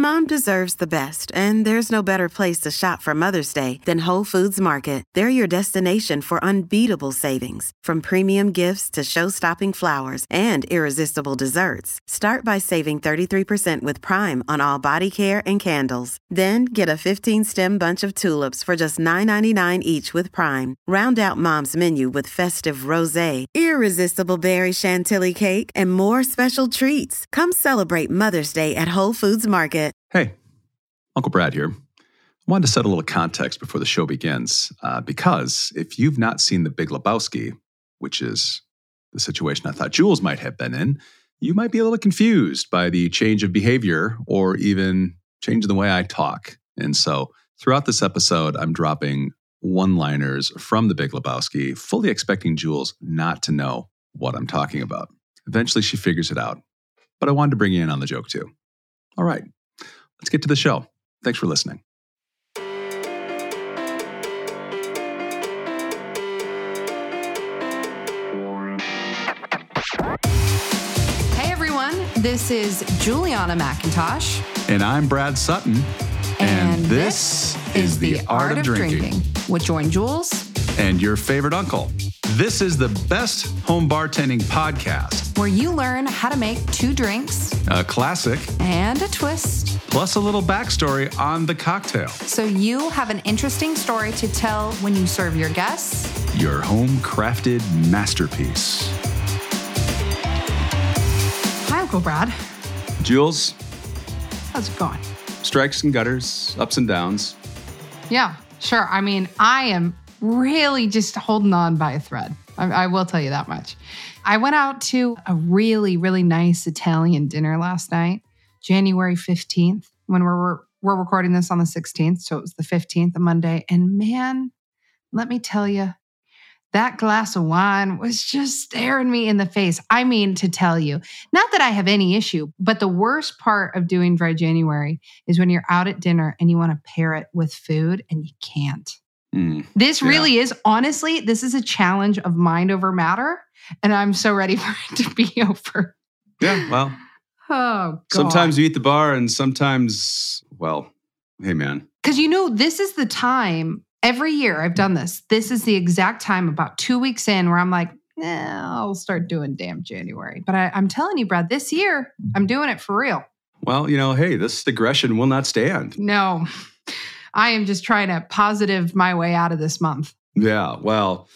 Mom deserves the best, and there's no better place to shop for Mother's Day than Whole Foods Market. They're your destination for unbeatable savings, from premium gifts to show-stopping flowers and irresistible desserts. Start by saving 33% with Prime on all body care and candles. Then get a 15-stem bunch of tulips for just $9.99 each with Prime. Round out Mom's menu with festive rosé, irresistible berry chantilly cake, and more special treats. Come celebrate Mother's Day at Whole Foods Market. Hey, Uncle Brad here. I wanted to set a little context before the show begins, because if you've not seen The Big Lebowski, which is the situation I thought Jules might have been in, you might be a little confused by the change of behavior or even change in the way I talk. And so throughout this episode, I'm dropping one-liners from The Big Lebowski, fully expecting Jules not to know what I'm talking about. Eventually, she figures it out. But I wanted to bring you in on the joke, too. All right, let's get to the show. Thanks for listening. Hey, everyone. This is Juliana McIntosh. And I'm Brad Sutton. And this is The Art of Drinking with Join Jules and your favorite uncle. This is the best home bartending podcast, where you learn how to make 2 drinks, a classic, and a twist, plus a little backstory on the cocktail, so you have an interesting story to tell when you serve your guests. Your home-crafted masterpiece. Hi, Uncle Brad. Jules. How's it going? Strikes and gutters, ups and downs. Yeah, sure. I mean, I am really just holding on by a thread. I will tell you that much. I went out to a really, really nice Italian dinner last night, January 15th, when we're recording this on the 16th. So it was the 15th, a Monday. And man, let me tell you, that glass of wine was just staring me in the face. I mean, to tell you, not that I have any issue, but the worst part of doing Dry January is when you're out at dinner and you want to pair it with food and you can't. This really is, honestly, this is a challenge of mind over matter. And I'm so ready for it to be over. Yeah, well. Oh, God. Sometimes you eat the bar and sometimes, well, hey, man. Because this is the time, every year I've done this. This is the exact time, about 2 weeks in, where I'm like, I'll start doing damn January. But I'm telling you, Brad, this year, I'm doing it for real. Well, hey, this digression will not stand. No. I am just trying to positive my way out of this month. Yeah, well,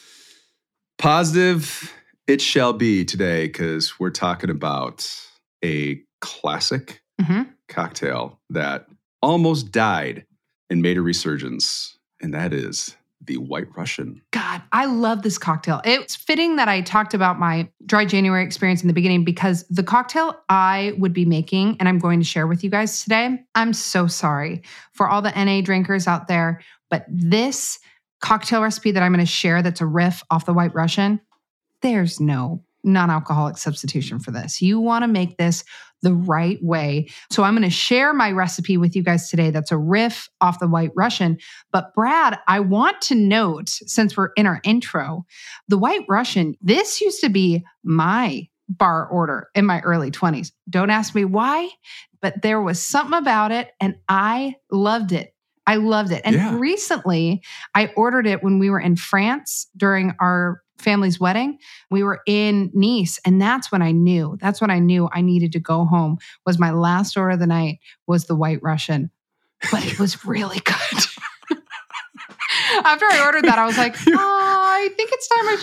positive it shall be today, because we're talking about a classic cocktail that almost died and made a resurgence, and that is the White Russian. God, I love this cocktail. It's fitting that I talked about my Dry January experience in the beginning, because the cocktail I would be making and I'm going to share with you guys today, I'm so sorry for all the NA drinkers out there, but this cocktail recipe that I'm going to share that's a riff off the White Russian, there's no non-alcoholic substitution for this. You want to make this the right way. So I'm going to share my recipe with you guys today. That's a riff off the White Russian. But Brad, I want to note, since we're in our intro, the White Russian, this used to be my bar order in my early 20s. Don't ask me why, but there was something about it and I loved it. I loved it. And recently I ordered it when we were in France during our family's wedding. We were in Nice, and that's when I knew I needed to go home. Was my last order of the night was the White Russian, but it was really good. After I ordered that, I was like, I think it's time I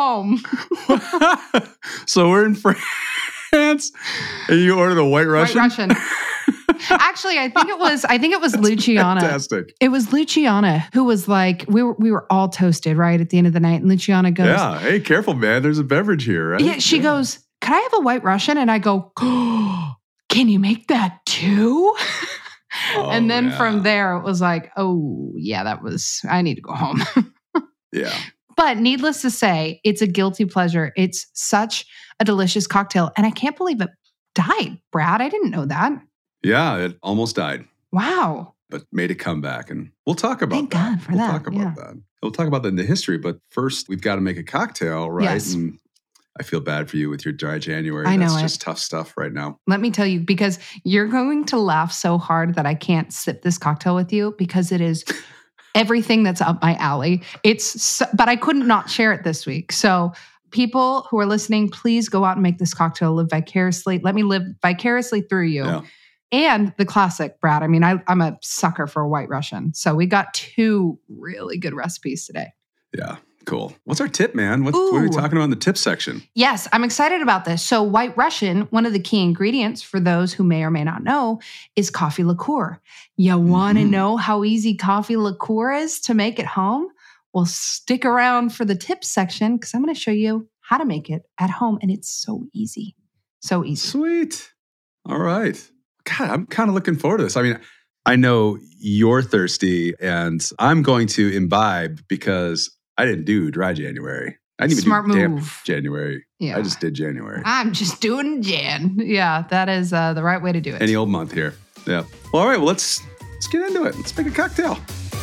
should go home. So we're in France, and you ordered a White Russian? White Russian. Actually, I think it was Luciana. Fantastic. It was Luciana who was like, we were all toasted, right, at the end of the night. And Luciana goes, yeah, hey, careful, man. There's a beverage here, right? Yeah, she goes, can I have a White Russian? And I go, can you make that too? And then from there, it was like, oh, yeah, I need to go home. Yeah. But needless to say, it's a guilty pleasure. It's such a delicious cocktail. And I can't believe it died, Brad. I didn't know that. Yeah, it almost died. Wow. But made a comeback. And we'll talk about Thank that. God for that. We'll talk about that. We'll talk about that in the history. But first, we've got to make a cocktail, right? Yes. And I feel bad for you with your dry January. I know That's it. just tough stuff right now. Let me tell you, because you're going to laugh so hard that I can't sip this cocktail with you because it is everything that's up my alley. But I couldn't not share it this week. So people who are listening, please go out and make this cocktail live vicariously. Let me live vicariously through you. Yeah. And the classic, Brad. I mean, I'm a sucker for a White Russian. So we got 2 really good recipes today. Yeah. Cool. What's our tip, man? What are we talking about in the tip section? Yes, I'm excited about this. So White Russian, one of the key ingredients for those who may or may not know, is coffee liqueur. You want to know how easy coffee liqueur is to make at home? Well, stick around for the tips section because I'm going to show you how to make it at home. And it's so easy. So easy. Sweet. All right. God, I'm kind of looking forward to this. I mean, I know you're thirsty and I'm going to imbibe because I didn't do dry January. I didn't even do damp January. Yeah. I just did January. I'm just doing Jan. Yeah, that is the right way to do it. Any old month here. Yeah. Well, all right. Well, let's get into it. Let's make a cocktail.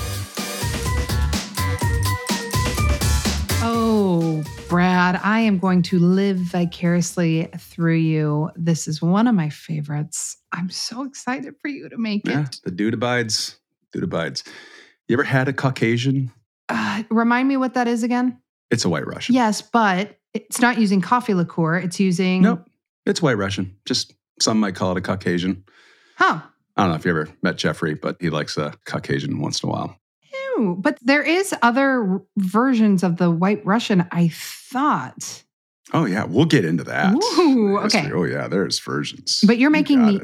Oh, Brad, I am going to live vicariously through you. This is one of my favorites. I'm so excited for you to make it. The dude abides. Dude abides. You ever had a Caucasian? Remind me what that is again? It's a White Russian. Yes, but it's not using coffee liqueur. It's using... Nope. It's White Russian. Just some might call it a Caucasian. Huh. I don't know if you ever met Jeffrey, but he likes a Caucasian once in a while. Ew, but there is other versions of the White Russian, I thought. Oh, yeah. We'll get into that. Ooh, okay. Oh, yeah. There's versions. But you're making the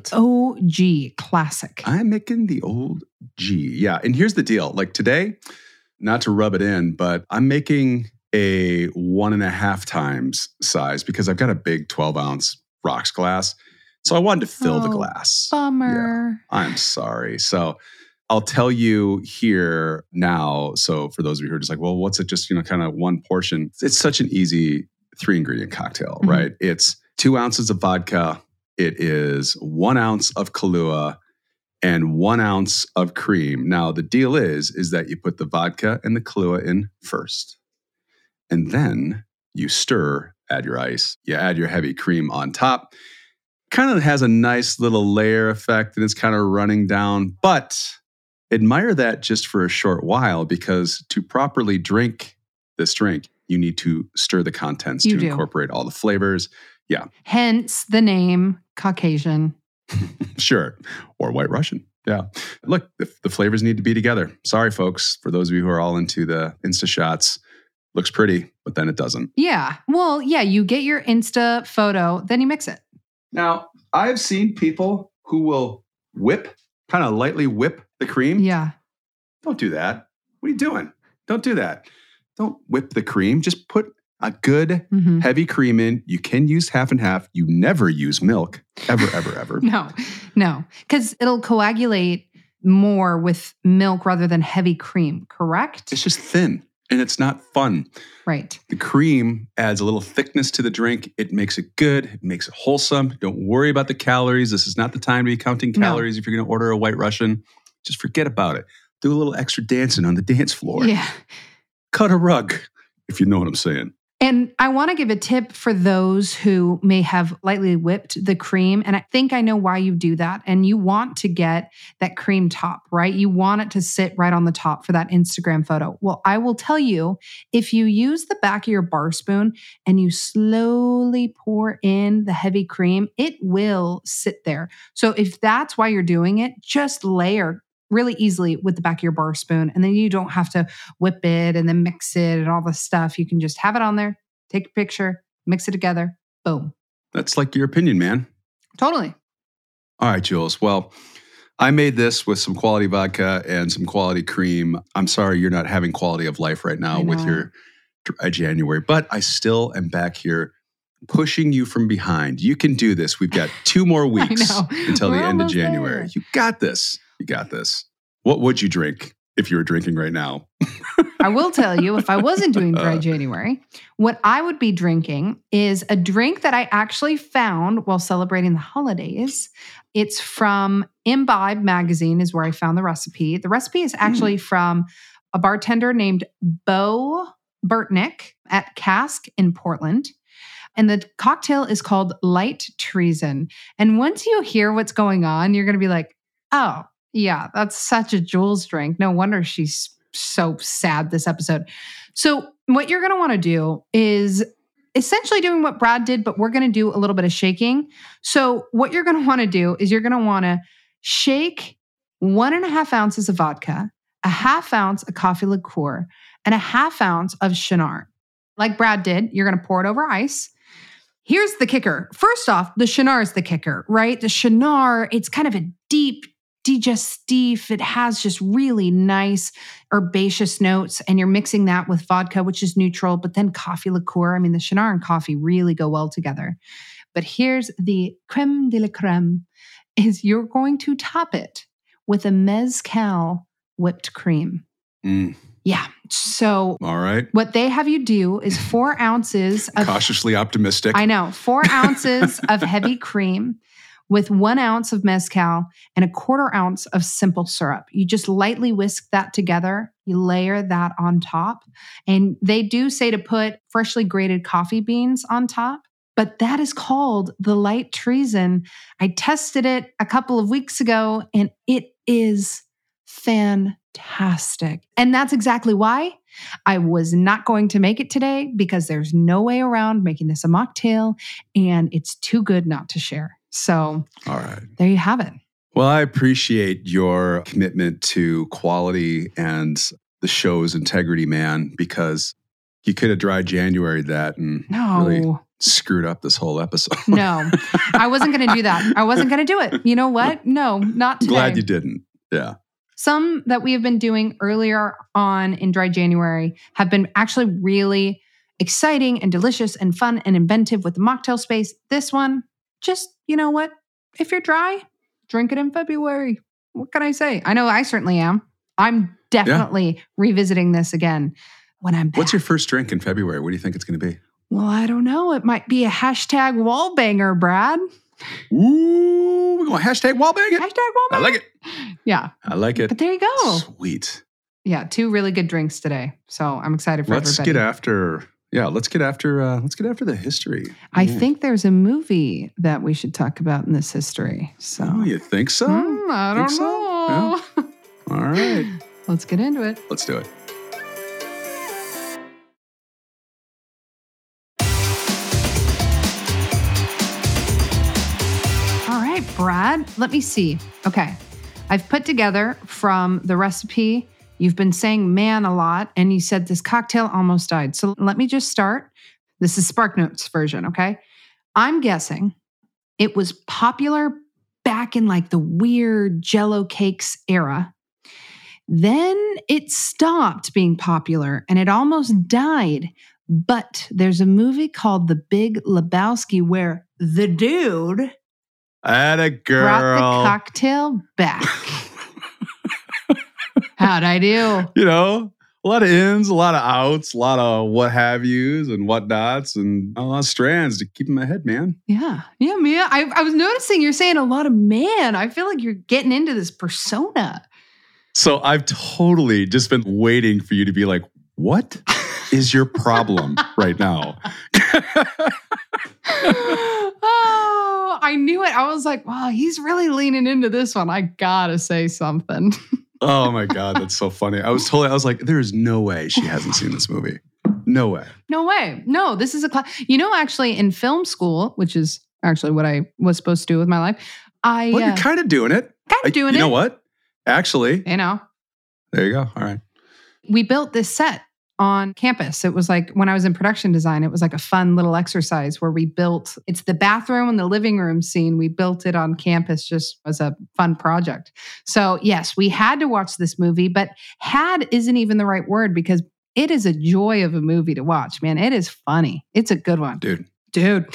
OG classic. I'm making the old G. Yeah. And here's the deal. Like today, not to rub it in, but I'm making a 1.5 times size because I've got a big 12-ounce rocks glass. So I wanted to fill the glass. Bummer. Yeah, I'm sorry. So I'll tell you here now. So for those of you who are just like, well, what's it? Just, kind of one portion. It's such an easy 3-ingredient cocktail, right? It's 2 ounces of vodka. It is 1 ounce of Kahlua and 1 ounce of cream. Now, the deal is that you put the vodka and the Kahlua in first. And then you stir, add your ice. You add your heavy cream on top. Kind of has a nice little layer effect and it's kind of running down. But admire that just for a short while because to properly drink this drink, you need to stir the contents to incorporate all the flavors. Yeah. Hence the name Caucasian. Sure. Or White Russian. Yeah. Look, the flavors need to be together. Sorry, folks, for those of you who are all into the Insta shots. Looks pretty, but then it doesn't. Yeah. Well, yeah, you get your Insta photo, then you mix it. Now, I've seen people who will kind of lightly whip the cream. Yeah. Don't do that. What are you doing? Don't do that. Don't whip the cream. Just put a good heavy cream in. You can use half and half. You never use milk. Ever, ever, ever. No. Because it'll coagulate more with milk rather than heavy cream, correct? It's just thin and it's not fun. Right. The cream adds a little thickness to the drink. It makes it good. It makes it wholesome. Don't worry about the calories. This is not the time to be counting calories if you're going to order a White Russian. Just forget about it. Do a little extra dancing on the dance floor. Yeah. Cut a rug, if you know what I'm saying. And I want to give a tip for those who may have lightly whipped the cream. And I think I know why you do that. And you want to get that cream top, right? You want it to sit right on the top for that Instagram photo. Well, I will tell you, if you use the back of your bar spoon and you slowly pour in the heavy cream, it will sit there. So if that's why you're doing it, just layer really easily with the back of your bar spoon. And then you don't have to whip it and then mix it and all the stuff. You can just have it on there, take a picture, mix it together. Boom. That's like your opinion, man. Totally. All right, Jules. Well, I made this with some quality vodka and some quality cream. I'm sorry you're not having quality of life right now with your dry January, but I still am back here pushing you from behind. You can do this. We've got 2 more weeks until the end of January. There. You got this. You got this. What would you drink if you were drinking right now? I will tell you, if I wasn't doing dry January, what I would be drinking is a drink that I actually found while celebrating the holidays. It's from Imbibe magazine is where I found the recipe. The recipe is actually from a bartender named Bo Burtnick at Cask in Portland. And the cocktail is called Light Treason. And once you hear what's going on, you're going to be like, oh, yeah, that's such a Jules drink. No wonder she's so sad this episode. So what you're going to want to do is essentially doing what Brad did, but we're going to do a little bit of shaking. So what you're going to want to do is you're going to want to shake 1.5 ounces of vodka, a 1/2 ounce of coffee liqueur, and a 1/2 ounce of Cynar. Like Brad did, you're going to pour it over ice. Here's the kicker. First off, the Cynar is the kicker, right? The Cynar, it's kind of a deep digestif. It has just really nice herbaceous notes, and you're mixing that with vodka, which is neutral, but then coffee liqueur. I mean, the Cynar and coffee really go well together. But here's the creme de la creme, is you're going to top it with a mezcal whipped cream. Yeah. So all right. What they have you do is 4 ounces of... Cautiously optimistic. I know. 4 ounces of heavy cream with 1 ounce of mezcal and a 1/4 ounce of simple syrup. You just lightly whisk that together. You layer that on top. And they do say to put freshly grated coffee beans on top, but that is called the Light Treason. I tested it a couple of weeks ago and it is fantastic. And that's exactly why I was not going to make it today, because there's no way around making this a mocktail and it's too good not to share. So, all right, there you have it. Well, I appreciate your commitment to quality and the show's integrity, man, because you could have dry January that and really screwed up this whole episode. No, I wasn't going to do that. I wasn't going to do it. You know what? No, not today. Glad you didn't. Yeah. Some that we have been doing earlier on in dry January have been actually really exciting and delicious and fun and inventive with the mocktail space. This one, just, you know what? If you're dry, drink it in February. What can I say? I know I certainly am. I'm definitely revisiting this again when I'm back. What's your first drink in February? What do you think it's going to be? Well, I don't know. It might be a hashtag wall banger, Brad. Ooh, we're going hashtag wall bang it. Hashtag wall banger. I like it. Yeah. I like it. But there you go. Sweet. Yeah, 2 really good drinks today. So I'm excited for Let's everybody. let's get after the history. I think there's a movie that we should talk about in this history. So Oh, you think so? I don't so? know. Yeah. All right. Let's get into it. Let's do it. All right, Brad, let me see. Okay. I've put together from the recipe. You've been saying man a lot, and you said this cocktail almost died. So let me just start. This is SparkNotes version, okay? I'm guessing it was popular back in like the weird Jell-O cakes era. Then it stopped being popular and it almost died. But there's a movie called The Big Lebowski where the dude Atta girl. brought the cocktail back. How'd I do? You know, a lot of ins, a lot of outs, a lot of what have yous and whatnots, and a lot of strands to keep in my head, man. Yeah, Mia. I was noticing you're saying a lot of man. I feel like you're getting into this persona. So I've totally just been waiting for you to be like, what is your problem right now? Oh, I knew it. I was like, wow, he's really leaning into this one. I gotta say something. Oh my God, that's so funny. I was like, there is no way she hasn't seen this movie. No way. No way. No, this is a class. You know, actually in film school, which is actually what I was supposed to do with my life. You're kind of doing it. You know what? Actually. You know. There you go. All right. We built this set on campus. It was like when I was in production design, it was like a fun little exercise where we built, it's the bathroom and the living room scene. We built it on campus just as a fun project. So yes, we had to watch this movie, but had isn't even the right word because it is a joy of a movie to watch, man. It is funny. It's a good one. Dude. Dude,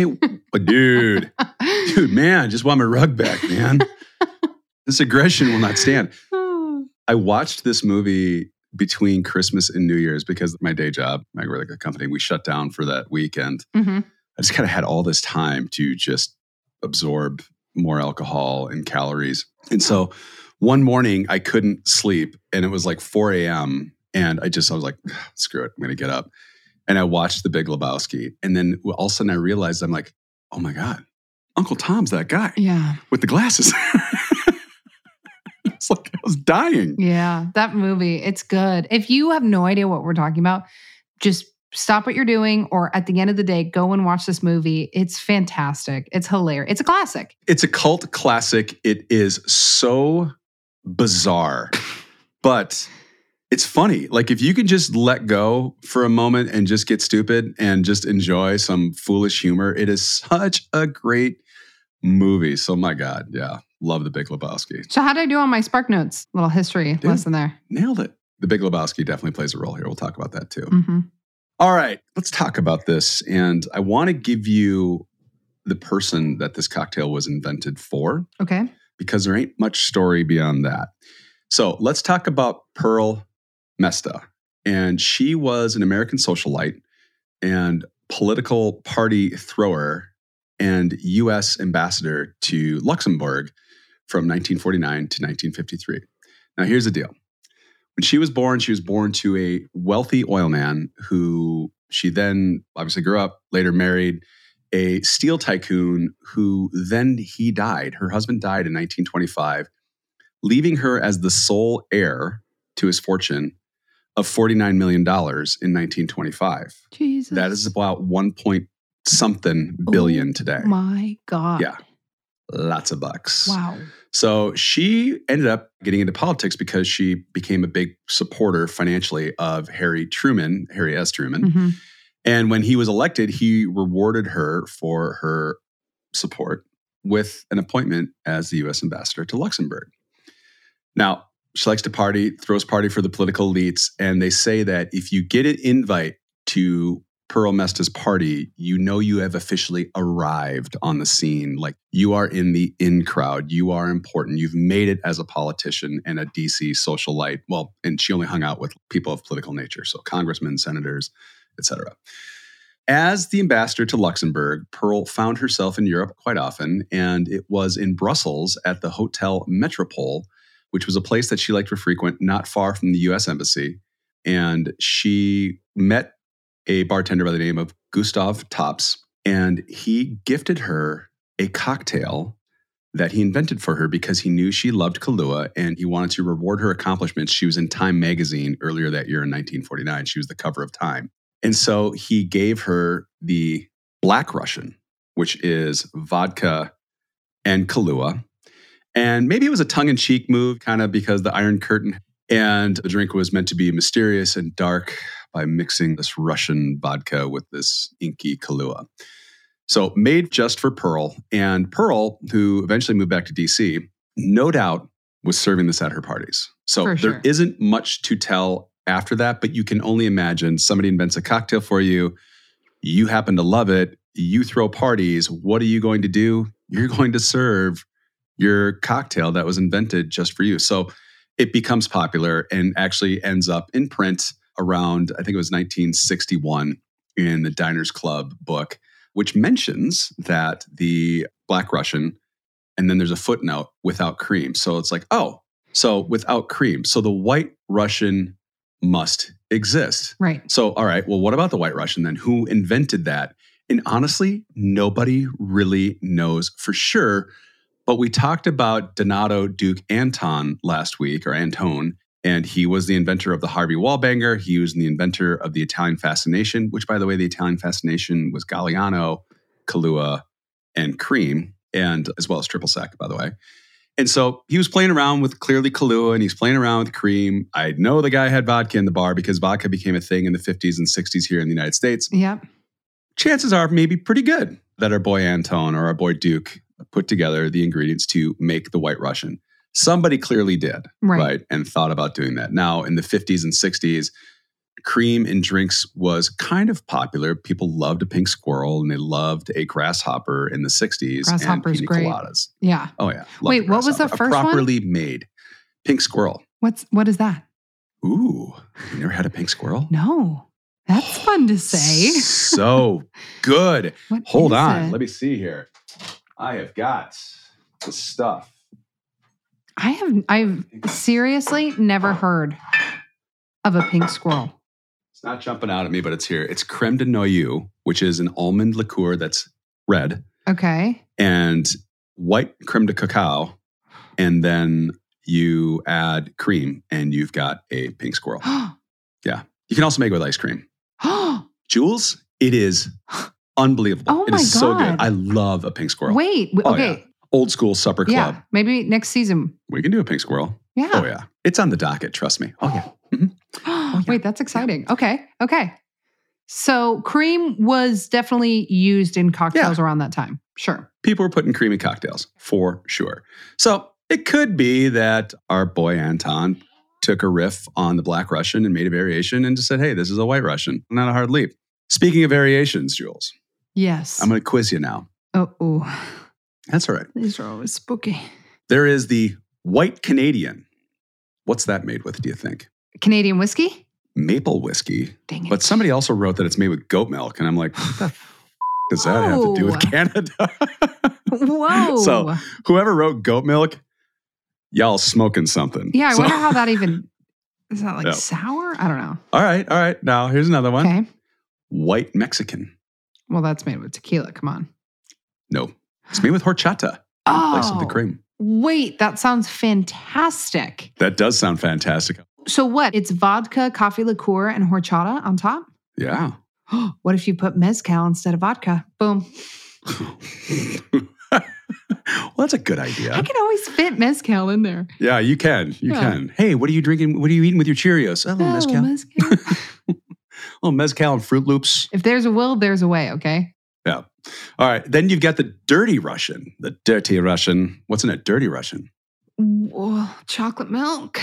man, just want my rug back, man. This aggression will not stand. I watched this movie between Christmas and New Year's because my day job, I work at a company, we shut down for that weekend. Mm-hmm. I just kind of had all this time to just absorb more alcohol and calories. And so one morning I couldn't sleep and it was like 4 a.m. And I was like, screw it, I'm going to get up. And I watched The Big Lebowski. And then all of a sudden I realized, I'm like, oh my God, Uncle Tom's that guy with the glasses. It's like I was dying. Yeah, that movie, it's good. If you have no idea what we're talking about, just stop what you're doing, or at the end of the day, go and watch this movie. It's fantastic. It's hilarious. It's a classic. It's a cult classic. It is so bizarre, but it's funny. Like if you can just let go for a moment and just get stupid and just enjoy some foolish humor, it is such a great movie. So my God, yeah. Love The Big Lebowski. So how did I do on my Spark Notes? Little history lesson there. Nailed it. The Big Lebowski definitely plays a role here. We'll talk about that too. Mm-hmm. All right, let's talk about this. And I want to give you the person that this cocktail was invented for. Okay. Because there ain't much story beyond that. So let's talk about Pearl Mesta. And she was an American socialite and political party thrower and U.S. ambassador to Luxembourg from 1949 to 1953. Now, here's the deal. When she was born to a wealthy oil man who she then obviously grew up, later married, a steel tycoon who then he died. Her husband died in 1925, leaving her as the sole heir to his fortune of $49 million in 1925. Jesus. That is about 1 point something billion today. My God. Yeah. Lots of bucks. Wow. So she ended up getting into politics because she became a big supporter financially of Harry S. Truman. Mm-hmm. And when he was elected, he rewarded her for her support with an appointment as the U.S. ambassador to Luxembourg. Now, she likes to party, throws party for the political elites, and they say that if you get an invite to Pearl Mesta's party, you know you have officially arrived on the scene. Like you are in the in crowd. You are important. You've made it as a politician and a DC socialite. Well, and she only hung out with people of political nature, so congressmen, senators, etc. As the ambassador to Luxembourg, Pearl found herself in Europe quite often, and it was in Brussels at the Hotel Metropole, which was a place that she liked to frequent not far from the U.S. Embassy. And she met a bartender by the name of Gustav Tops, and he gifted her a cocktail that he invented for her because he knew she loved Kahlua and he wanted to reward her accomplishments. She was in Time magazine earlier that year in 1949. She was the cover of Time. And so he gave her the Black Russian, which is vodka and Kahlua. And maybe it was a tongue-in-cheek move, kind of because the Iron Curtain and the drink was meant to be mysterious and dark by mixing this Russian vodka with this inky Kahlua. So made just for Pearl. And Pearl, who eventually moved back to DC, no doubt was serving this at her parties. So there isn't much to tell after that, but you can only imagine somebody invents a cocktail for you. You happen to love it. You throw parties. What are you going to do? You're going to serve your cocktail that was invented just for you. So it becomes popular and actually ends up in print around, I think it was 1961 in the Diners Club book, which mentions that the Black Russian, and then there's a footnote, without cream. So it's like, oh, so without cream. So the White Russian must exist. Right. So, all right, well, what about the White Russian then? Who invented that? And honestly, nobody really knows for sure. But we talked about Donato Duke Anton last week, or Antone, and he was the inventor of the Harvey Wallbanger. He was the inventor of the Italian Fascination, which, by the way, the Italian Fascination was Galliano, Kahlua, and cream, and as well as triple sec, by the way. And so he was playing around with clearly Kahlua, and he's playing around with cream. I know the guy had vodka in the bar because vodka became a thing in the 50s and 60s here in the United States. Yep. Chances are maybe pretty good that our boy Antone or our boy Duke put together the ingredients to make the White Russian. Somebody clearly did, right? And thought about doing that. Now, in the 50s and 60s, cream in drinks was kind of popular. People loved a pink squirrel and they loved a grasshopper in the 60s. Grasshopper's and great. coladas. Yeah. Oh, yeah. Wait, what was the first one? A properly made pink squirrel. What is that? Ooh, you never had a pink squirrel? No. That's fun to say. So good. Hold on. It? Let me see here. I have got the stuff. I've seriously never heard of a pink squirrel. It's not jumping out at me, but it's here. It's creme de noyau, which is an almond liqueur that's red. Okay. And white creme de cacao. And then you add cream and you've got a pink squirrel. Yeah. You can also make it with ice cream. Jules, it is unbelievable. Oh it my is so good. God. I love a pink squirrel. Wait. Oh, Okay. yeah. Old school supper club. Yeah. Maybe next season. We can do a pink squirrel. Yeah. Oh, yeah. It's on the docket. Trust me. Oh, yeah. Mhm. yeah. Wait, that's exciting. Okay. Okay. So cream was definitely used in cocktails around that time. Sure. People were putting cream in cocktails for sure. So it could be that our boy Anton took a riff on the Black Russian and made a variation and just said, hey, this is a White Russian. Not a hard leap. Speaking of variations, Jules, Yes. I'm going to quiz you now. Oh. That's all right. These are always spooky. There is the White Canadian. What's that made with, do you think? Canadian whiskey? Maple whiskey. Dang it. But somebody also wrote that it's made with goat milk. And I'm like, what the does that have to do with Canada? Whoa. So whoever wrote goat milk, y'all smoking something. Yeah, I So- wonder how that even, is that like Yep. sour? I don't know. All right. Now here's another one. Okay. White Mexican. Well, that's made with tequila. Come on. No, it's made with horchata in place of the cream. Wait, that sounds fantastic. That does sound fantastic. So what? It's vodka, coffee liqueur, and horchata on top? Yeah. What if you put mezcal instead of vodka? Boom. Well, that's a good idea. I can always fit mezcal in there. Yeah, you can. You Yeah. can. Hey, what are you drinking? What are you eating with your Cheerios? Oh, mezcal. Oh, mezcal and Fruit Loops. If there's a will, there's a way, okay? Yeah. All right. Then you've got the dirty Russian. The dirty Russian. What's in a dirty Russian? Whoa, chocolate milk.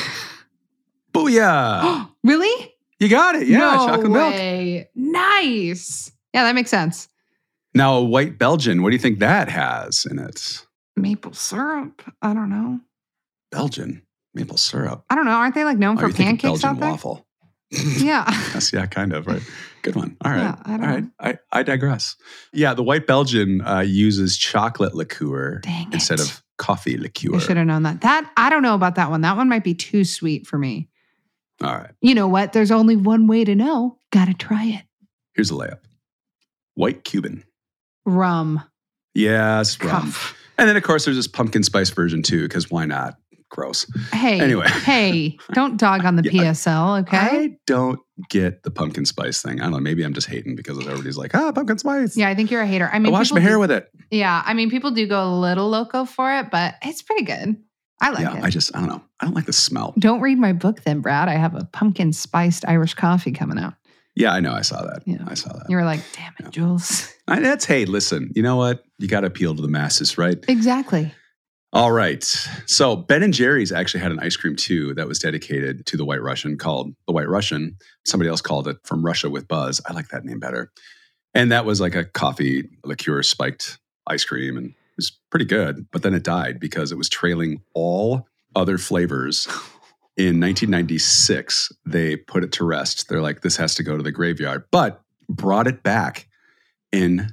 Booyah. Really? You got it. Yeah, no chocolate milk. way. Nice. Yeah, that makes sense. Now, a white Belgian, what do you think that has in it? Maple syrup. I don't know. Belgian maple syrup. I don't know. Aren't they like known for you think pancakes Belgian out there? waffle. Yeah. Yes, yeah, kind of. Right. Good one. All right. Yeah, I don't All right. I digress. Yeah, the white Belgian uses chocolate liqueur Dang it. instead of coffee liqueur. I should have known that. I don't know about that one. That one might be too sweet for me. All right. You know what? There's only one way to know. Gotta try it. Here's a layup. White Cuban. Rum. Yes, rum. Cuff. And then, of course, there's this pumpkin spice version too, because why not? Gross. Hey. Anyway. Hey, don't dog on the Yeah, PSL, okay? I don't get the pumpkin spice thing. I don't know. Maybe I'm just hating because everybody's like, pumpkin spice. Yeah, I think you're a hater. I mean, I wash people my hair do- with it. Yeah, I mean, people do go a little loco for it, but it's pretty good. I like Yeah, it. I don't know. I don't like the smell. Don't read my book then, Brad. I have a pumpkin spiced Irish coffee coming out. Yeah, I know. I saw that. Yeah. I saw that. You were like, damn it, Yeah. Jules. Hey, listen, you know what? You got to appeal to the masses, right? Exactly. All right. So Ben and Jerry's actually had an ice cream too that was dedicated to the White Russian called the White Russian. Somebody else called it From Russia with Buzz. I like that name better. And that was like a coffee liqueur spiked ice cream and it was pretty good. But then it died because it was trailing all other flavors. In 1996, they put it to rest. They're like, this has to go to the graveyard, but brought it back in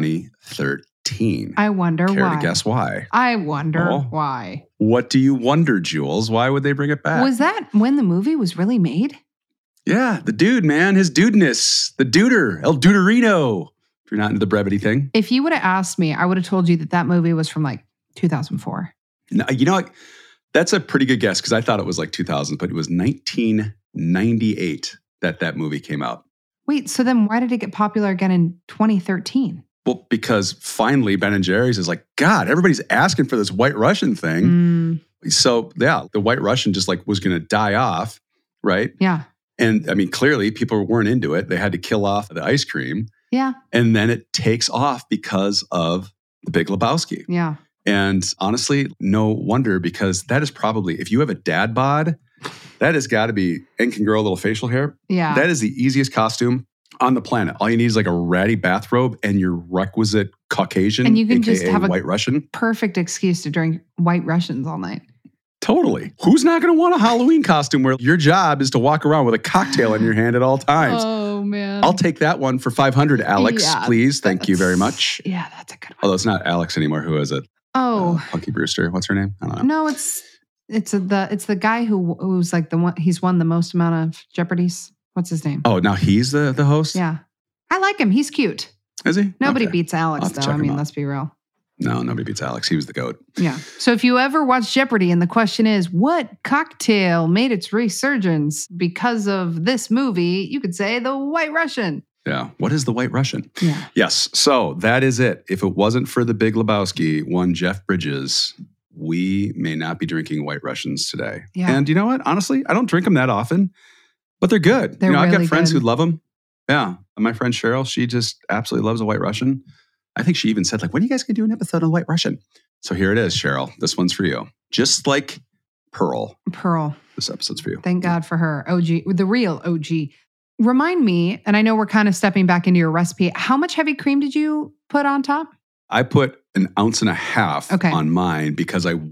2013. I wonder Care why. to guess why? I wonder Oh. why. What do you wonder, Jules? Why would they bring it back? Was that when the movie was really made? Yeah, the dude, man, his dudeness, the duder, El Duderino. If you're not into the brevity thing. If you would have asked me, I would have told you that movie was from like 2004. No, you know what? That's a pretty good guess because I thought it was like 2000, but it was 1998 that movie came out. Wait, so then why did it get popular again in 2013? Well, because finally Ben and Jerry's is like, God, everybody's asking for this White Russian thing. Mm, So yeah, the White Russian just like was going to die off, right? yeah. And I mean, clearly people weren't into it. They had to kill off the ice cream. Yeah. And then it takes off because of the Big Lebowski. Yeah. And honestly, no wonder because that is probably, if you have a dad bod, that has got to be, and can grow a little facial hair. Yeah. That is the easiest costume on the planet. All you need is like a ratty bathrobe and your requisite Caucasian, And you can AKA just have a- White Russian. Perfect excuse to drink White Russians all night. Totally. Who's not going to want a Halloween costume where your job is to walk around with a cocktail in your hand at all times? Oh, man. I'll take that one for 500, Alex, Yeah, please. Thank you very that's- much. Yeah, that's a good one. Although it's not Alex anymore. Who is it? Oh, Punky Brewster. What's her name? I don't know. no, it's the guy who's like the one, he's won the most amount of Jeopardies. What's his name? Oh, now he's the host? Yeah. I like him. He's cute. Is he? Nobody Okay. beats I'll Alex, have to though. check I him mean, out. let's be real. No, nobody beats Alex. He was the GOAT. Yeah. So if you ever watch Jeopardy and the question is, what cocktail made its resurgence because of this movie, you could say the White Russian. Yeah. What is the White Russian? Yeah. Yes. So that is it. If it wasn't for the Big Lebowski, one Jeff Bridges, we may not be drinking White Russians today. Yeah. And you know what? Honestly, I don't drink them that often, but they're good. They're I've really got friends good. who love them. Yeah. And my friend Cheryl, she just absolutely loves a White Russian. I think she even said, like, when are you guys going to do an episode on White Russian? So here it is, Cheryl. This one's for you. Just like Pearl. This episode's for you. Thank God for her. OG, the real OG. Remind me, and I know we're kind of stepping back into your recipe. How much heavy cream did you put on top? I put 1.5 ounces Okay. on mine because I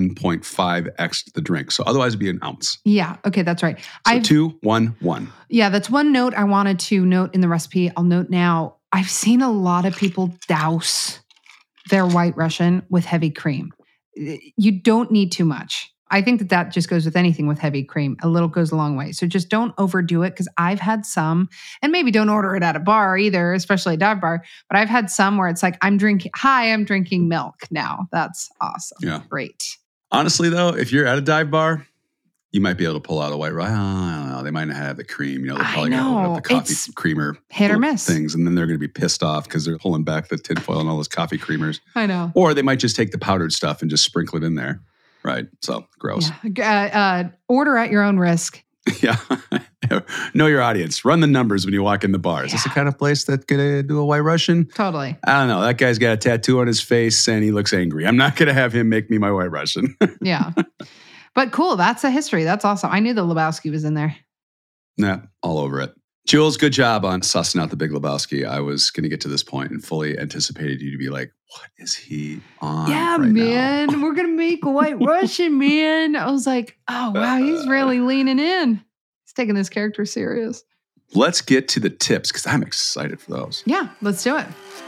1.5x the drink. So otherwise it'd be an ounce. Yeah. Okay. That's right. So 2, 1, 1. Yeah. That's one note I wanted to note in the recipe. I'll note now. I've seen a lot of people douse their White Russian with heavy cream. You don't need too much. I think that just goes with anything with heavy cream. A little goes a long way. So just don't overdo it, because I've had some, and maybe don't order it at a bar either, especially a dive bar. But I've had some where it's like, I'm drinking milk now. That's awesome. Yeah. Great. Honestly, though, if you're at a dive bar, you might be able to pull out a White Russian. I don't know. They might not have the cream. They're I probably going to open know. up the coffee It's creamer hit or little miss. things, and then they're going to be pissed off because they're pulling back the tinfoil and all those coffee creamers. I know. Or they might just take the powdered stuff and just sprinkle it in there. Right. So gross. Yeah. Order at your own risk. Yeah. Know your audience. Run the numbers when you walk in the bar. Is this the kind of place that could do a White Russian? Totally. I don't know. That guy's got a tattoo on his face and he looks angry. I'm not going to have him make me my White Russian. Yeah. But cool. That's a history. That's awesome. I knew the Lebowski was in there. Nah, all over it. Jules, good job on sussing out the Big Lebowski. I was going to get to this point and fully anticipated you to be like, what is he on? Yeah, right man. now? We're going to make a White Russian, man. I was like, oh, wow. He's really leaning in. He's taking this character serious. Let's get to the tips because I'm excited for those. Yeah, let's do it.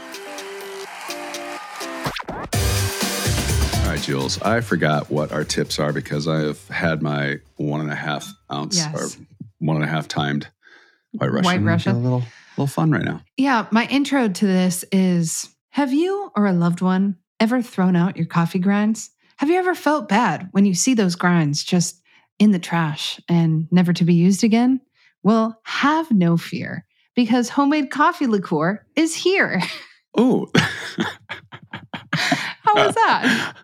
All right, Jules, I forgot what our tips are because I have had my 1.5 ounce Yes. or 1.5 timed White Russian. White Russian. A little fun right now. Yeah, my intro to this is, have you or a loved one ever thrown out your coffee grinds? Have you ever felt bad when you see those grinds just in the trash and never to be used again? Well, have no fear, because homemade coffee liqueur is here. Oh. How was that?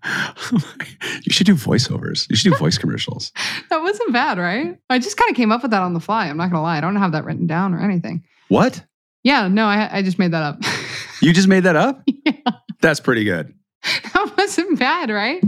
You should do voiceovers. You should do voice commercials. That wasn't bad, right? I just kind of came up with that on the fly. I'm not going to lie. I don't have that written down or anything. What? Yeah, no, I just made that up. You just made that up? Yeah. That's pretty good. That wasn't bad, right?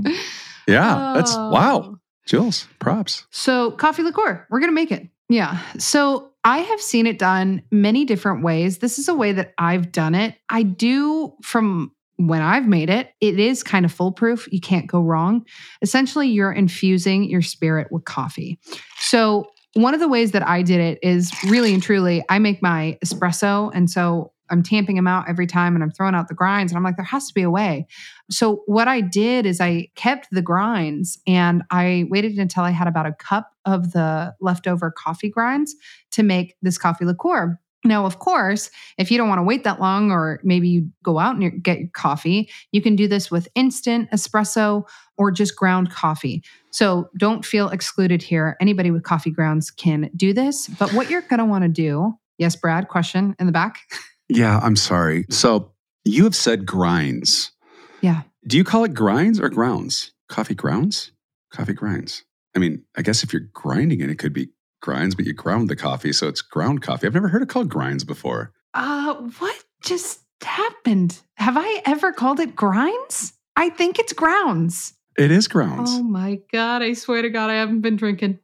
Yeah. That's Oh. wow. Jules, props. So coffee liqueur, we're going to make it. Yeah. So I have seen it done many different ways. This is a way that I've done it. I do, from when I've made it, it is kind of foolproof. You can't go wrong. Essentially, you're infusing your spirit with coffee. So one of the ways that I did it is really and truly, I make my espresso. And so I'm tamping them out every time and I'm throwing out the grinds. And I'm like, there has to be a way. So what I did is I kept the grinds and I waited until I had about a cup of the leftover coffee grinds to make this coffee liqueur. Now, of course, if you don't want to wait that long, or maybe you go out and get your coffee, you can do this with instant espresso or just ground coffee. So don't feel excluded here. Anybody with coffee grounds can do this. But what you're going to want to do, yes, Brad, question in the back. Yeah, I'm sorry. So you have said grinds. Yeah. Do you call it grinds or grounds? Coffee grounds? Coffee grinds. I mean, I guess if you're grinding it, it could be grinds, but you ground the coffee, so it's ground coffee. I've never heard it called grinds before. What just happened? Have I ever called it grinds? I think it's grounds. It is grounds. Oh my God. I swear to God, I haven't been drinking.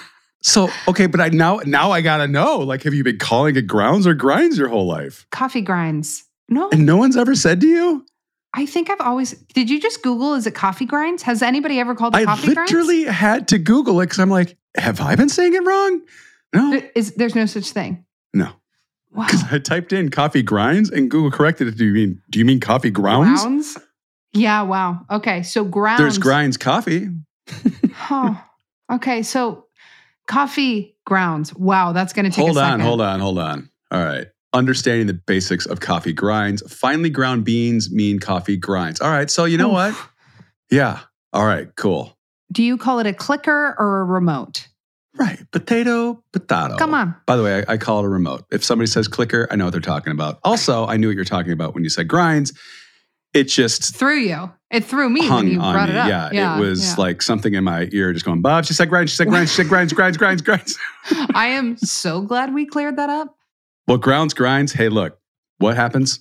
So, okay, but now I gotta know, like, have you been calling it grounds or grinds your whole life? Coffee grinds. No, And no one's ever said to you? I think I've always, did you just Google, is it coffee grinds? Has anybody ever called it I coffee grinds? literally had to Google it because I'm like, have I been saying it wrong? No, There's no such thing. no. Wow. Because I typed in coffee grinds and Google corrected it. Do you mean coffee grounds? Grounds? Yeah, wow. Okay, so grounds. There's grinds coffee. Oh, okay. So Coffee grounds. Wow, that's going to take a second. Hold on. All right. Understanding the basics of coffee grinds. Finely ground beans mean coffee grinds. All right. So you know what? Yeah. All right. Cool. Do you call it a clicker or a remote? Right. Potato. Come on. By the way, I call it a remote. If somebody says clicker, I know what they're talking about. Also, I knew what you're talking about when you said grinds. It just threw you. It threw me when you brought it up. Yeah, it was like something in my ear just going, Bob, she said grinds, she said grinds. I am so glad we cleared that up. Well, grinds. Hey, look, what happens?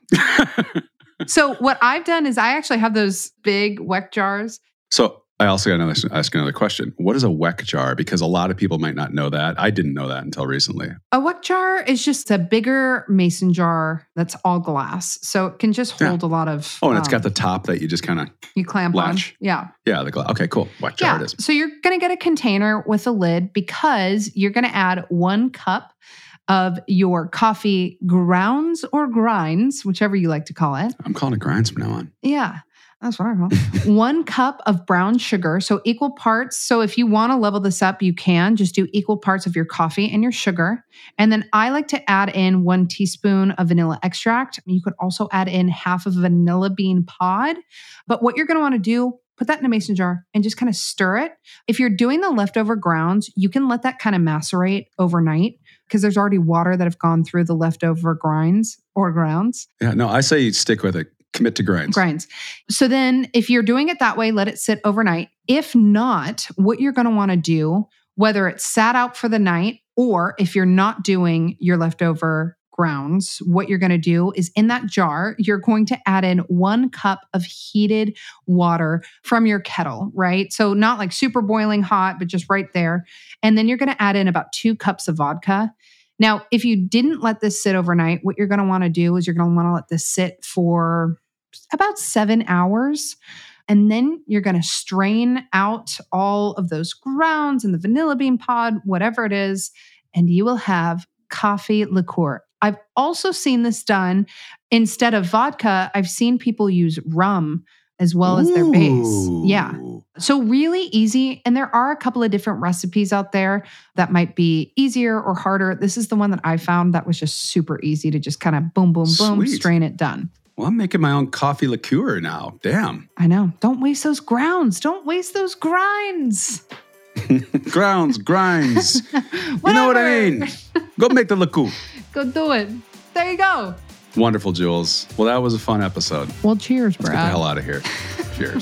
So what I've done is I actually have those big weck jars. So I also got to ask another question. What is a weck jar? Because a lot of people might not know that. I didn't know that until recently. A weck jar is just a bigger mason jar that's all glass. So it can just hold a lot of... Oh, and it's got the top that you just kind of... You clamp latch. on. Yeah. Yeah, the glass. Okay, cool. Weck jar it is. So you're going to get a container with a lid because you're going to add 1 cup of your coffee grounds or grinds, whichever you like to call it. I'm calling it grinds from now on. Yeah. That's what I call it. 1 cup of brown sugar. So equal parts. So if you want to level this up, you can just do equal parts of your coffee and your sugar. And then I like to add in 1 teaspoon of vanilla extract. You could also add in half of vanilla bean pod. But what you're going to want to do, put that in a mason jar and just kind of stir it. If you're doing the leftover grounds, you can let that kind of macerate overnight because there's already water that have gone through the leftover grinds or grounds. Yeah, no, I say stick with it. Commit to grinds. So then if you're doing it that way, let it sit overnight. If not, what you're going to want to do, whether it's sat out for the night or if you're not doing your leftover grounds, what you're going to do is in that jar, you're going to add in 1 cup of heated water from your kettle, right? So not like super boiling hot, but just right there. And then you're going to add in about 2 cups of vodka. Now, if you didn't let this sit overnight, what you're going to want to do is you're going to want to let this sit for about 7 hours. And then you're going to strain out all of those grounds and the vanilla bean pod, whatever it is, and you will have coffee liqueur. I've also seen this done instead of vodka. I've seen people use rum as well as their base. Yeah. So really easy. And there are a couple of different recipes out there that might be easier or harder. This is the one that I found that was just super easy to just kind of boom, boom, boom, strain it, done. Well, I'm making my own coffee liqueur now. Damn. I know. Don't waste those grounds. Don't waste those grinds. Grinds. You know what I mean? Go make the liqueur. Go do it. There you go. Wonderful, Jules. Well, that was a fun episode. Well, cheers, Brad. Let's get the hell out of here. Cheers.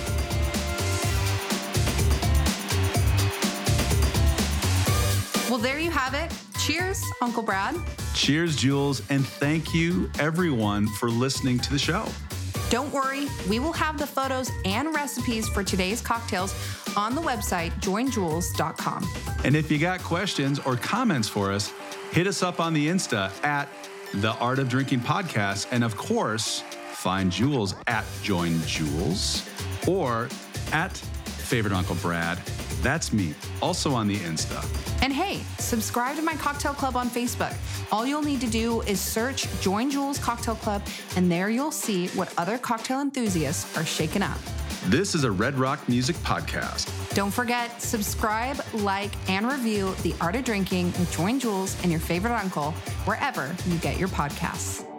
Well, there you have it. Cheers, Uncle Brad. Cheers, Jules. And thank you, everyone, for listening to the show. Don't worry, we will have the photos and recipes for today's cocktails on the website, joinjules.com. And if you got questions or comments for us, hit us up on the Insta at The Art of Drinking Podcast. And of course, find Jules at Join Jules or at Favorite Uncle Brad. That's me, also on the Insta. And hey, subscribe to my cocktail club on Facebook. All you'll need to do is search Join Jules Cocktail Club, and there you'll see what other cocktail enthusiasts are shaking up. This is a Red Rock Music Podcast. Don't forget, subscribe, like, and review The Art of Drinking with Join Jules and your favorite uncle wherever you get your podcasts.